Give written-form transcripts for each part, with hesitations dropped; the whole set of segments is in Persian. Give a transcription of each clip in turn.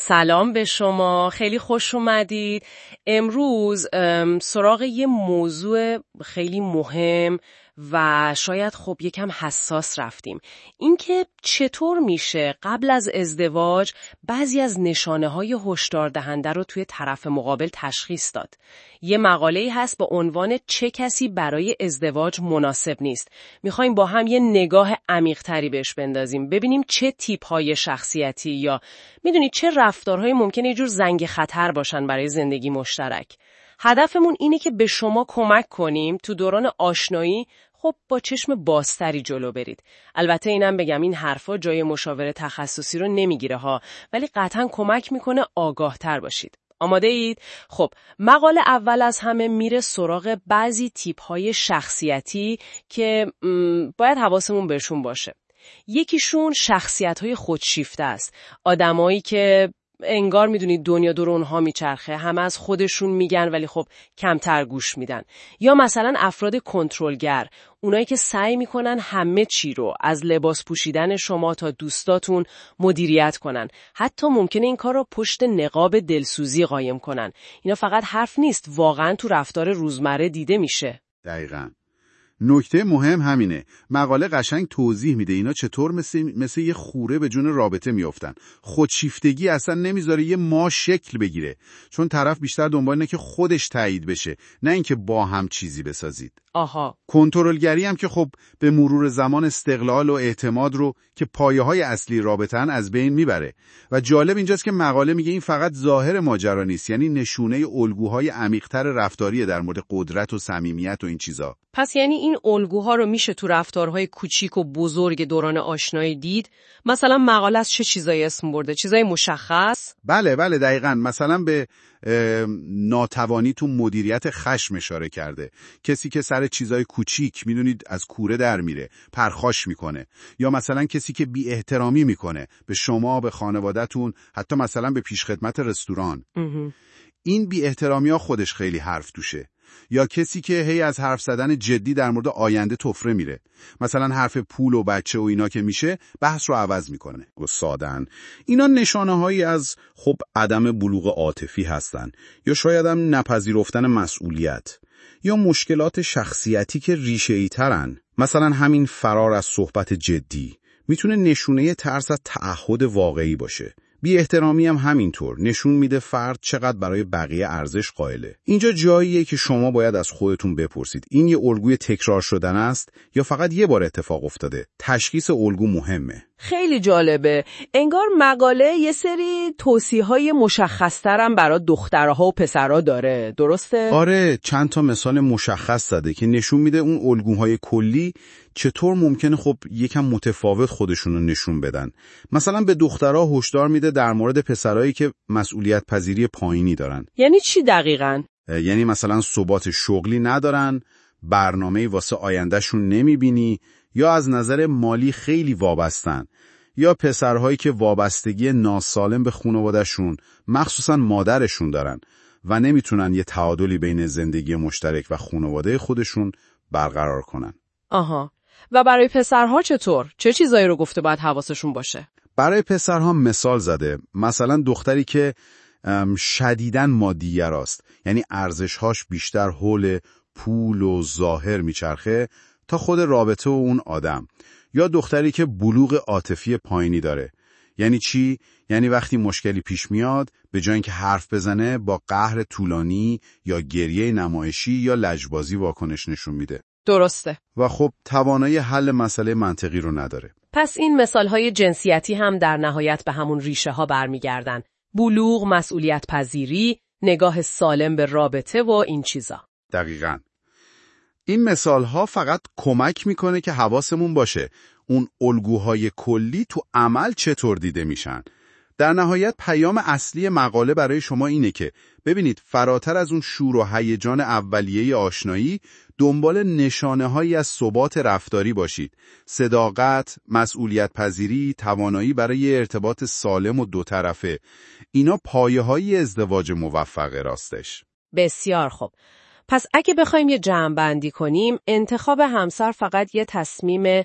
سلام به شما، خیلی خوش اومدید. امروز سراغ یه موضوع خیلی مهم و شاید خب یکم حساس رفتیم. اینکه چطور میشه قبل از ازدواج بعضی از نشانه‌های هشدار دهنده رو توی طرف مقابل تشخیص داد. یه مقاله‌ای هست با عنوان چه کسی برای ازدواج مناسب نیست. میخوایم با هم یه نگاه عمیق‌تری بهش بندازیم، ببینیم چه تیپ‌های شخصیتی یا میدونید چه رفتارهایی ممکنه یه جور زنگ خطر باشن برای زندگی مشترک. هدفمون اینه که به شما کمک کنیم تو دوران آشنایی خب با چشم بازتری جلو برید. البته اینم بگم این حرفا جای مشاوره تخصصی رو نمیگیره ها، ولی قطعا کمک میکنه آگاهتر باشید. آماده اید؟ خب مقاله اول از همه میره سراغ بعضی تیپ‌های شخصیتی که باید حواسمون بهشون باشه. یکیشون شخصیت‌های خودشیفته است. آدمایی که انگار میدونید دنیا دور اونها میچرخه، همه از خودشون میگن ولی خب کمتر گوش میدن. یا مثلا افراد کنترلگر، اونایی که سعی میکنن همه چی رو از لباس پوشیدن شما تا دوستاتون مدیریت کنن. حتی ممکنه این کار رو پشت نقاب دلسوزی قایم کنن. اینا فقط حرف نیست، واقعا تو رفتار روزمره دیده میشه. دقیقاً. نکته مهم همینه. مقاله قشنگ توضیح میده اینا چطور مثل یه خوره به جون رابطه میافتن. خودشیفتگی اصلا نمیذاره یه ما شکل بگیره، چون طرف بیشتر دنبال اینه که خودش تایید بشه، نه اینکه با هم چیزی بسازید. آها. کنترلگری هم که خب به مرور زمان استقلال و اعتماد رو که پایه‌های اصلی رابطه‌ن از بین میبره. و جالب اینجاست که مقاله میگه این فقط ظاهر ماجرا نیست، یعنی نشونه الگوهای عمیق‌تر رفتاریه در مورد قدرت و صمیمیت و این چیزا. پس یعنی این الگوها رو میشه تو رفتارهای کوچیک و بزرگ دوران آشنایی دید؟ مثلا مقاله از چه چیزایی اسم برده؟ چیزای مشخص؟ بله دقیقاً. مثلا به ناتوانی تو مدیریت خشم اشاره کرده. کسی که سر چیزای کوچیک میدونید از کوره در میره، پرخاش میکنه. یا مثلا کسی که بی احترامی میکنه به شما، به خانواده‌تون، حتی مثلا به پیشخدمت رستوران. این بی احترامی ها خودش خیلی حرف توشه. یا کسی که هی از حرف زدن جدی در مورد آینده تفره میره. مثلا حرف پول و بچه و اینا که میشه بحث رو عوض میکنه. سادن. اینا نشانه هایی از خب عدم بلوغ عاطفی هستن، یا شاید هم نپذیرفتن مسئولیت، یا مشکلات شخصیتی که ریشه‌ای ترن. مثلا همین فرار از صحبت جدی میتونه نشونه ترس از تعهد واقعی باشه. بی احترامی هم همینطور نشون میده فرد چقدر برای بقیه ارزش قائله. اینجا جاییه که شما باید از خودتون بپرسید این یه الگوی تکرار شدن است یا فقط یه بار اتفاق افتاده؟ تشخیص الگو مهمه. خیلی جالبه. انگار مقاله یه سری توصیه‌های مشخص‌تر هم برای دخترها و پسرها داره، درسته؟ آره، چند تا مثال مشخص زده که نشون میده اون الگوهای کلی چطور ممکنه خب یکم متفاوت خودشونو نشون بدن. مثلا به دخترها هشدار میده در مورد پسرایی که مسئولیت پذیری پایینی دارن. یعنی چی دقیقاً؟ یعنی مثلا ثبات شغلی ندارن، برنامه‌ای واسه آیندهشون نمیبینی، یا از نظر مالی خیلی وابستن. یا پسرهایی که وابستگی ناسالم به خانواده‌شون، مخصوصا مادرشون دارن و نمیتونن یه تعادلی بین زندگی مشترک و خانواده خودشون برقرار کنن. آها. و برای پسرها چطور؟ چه چیزایی رو گفته باید حواسشون باشه؟ برای پسرها مثال زده. مثلا دختری که شدیداً مادی‌گراست، یعنی ارزش‌هاش بیشتر حول پول و ظاهر میچرخه تا خود رابطه و اون آدم. یا دختری که بلوغ عاطفی پایینی داره. یعنی چی؟ یعنی وقتی مشکلی پیش میاد به جای اینکه حرف بزنه با قهر طولانی یا گریه نمایشی یا لجبازی واکنش نشون میده. درسته. و خب توانایی حل مسئله منطقی رو نداره. پس این مثالهای جنسیتی هم در نهایت به همون ریشه ها برمیگردن. بلوغ، مسئولیت پذیری، نگاه سالم به رابطه و این چیزا. دقیقاً. این مثالها فقط کمک میکنه که حواسمون باشه اون الگوهای کلی تو عمل چطور دیده میشن. در نهایت پیام اصلی مقاله برای شما اینه که ببینید فراتر از اون شور و هیجان اولیه آشنایی دنبال نشانه‌هایی از ثبات رفتاری باشید. صداقت، مسئولیت پذیری، توانایی برای ارتباط سالم و دو طرفه. اینا پایه‌های ازدواج موفق راستش. بسیار خوب. پس اگه بخوایم یه جمع بندی کنیم، انتخاب همسر فقط یه تصمیم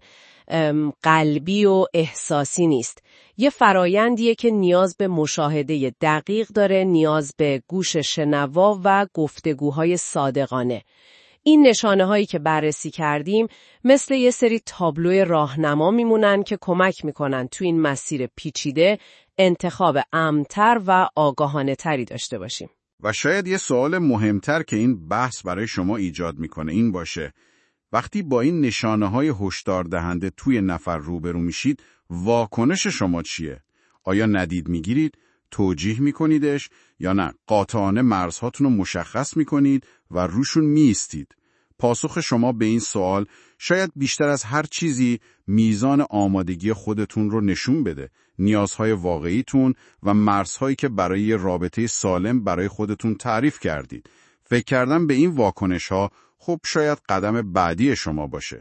قلبی و احساسی نیست. یه فرایندیه که نیاز به مشاهده دقیق داره، نیاز به گوش شنوا و گفتگوهای صادقانه. این نشانه هایی که بررسی کردیم مثل یه سری تابلو راهنما میمونن که کمک میکنن تو این مسیر پیچیده انتخاب امن‌تر و آگاهانه تری داشته باشیم. و شاید یه سوال مهمتر که این بحث برای شما ایجاد میکنه این باشه: وقتی با این نشانه‌های هشدار دهنده توی نفر روبرو میشید، واکنش شما چیه؟ آیا ندید میگیرید، توجیه میکنیدش، یا نه قاطعانه مرزهاتون رو مشخص میکنید و روشون میایستید؟ پاسخ شما به این سوال شاید بیشتر از هر چیزی میزان آمادگی خودتون رو نشون بده، نیازهای واقعیتون و مرزهایی که برای یه رابطه سالم برای خودتون تعریف کردید. فکر کردن به این واکنش‌ها خب شاید قدم بعدی شما باشه.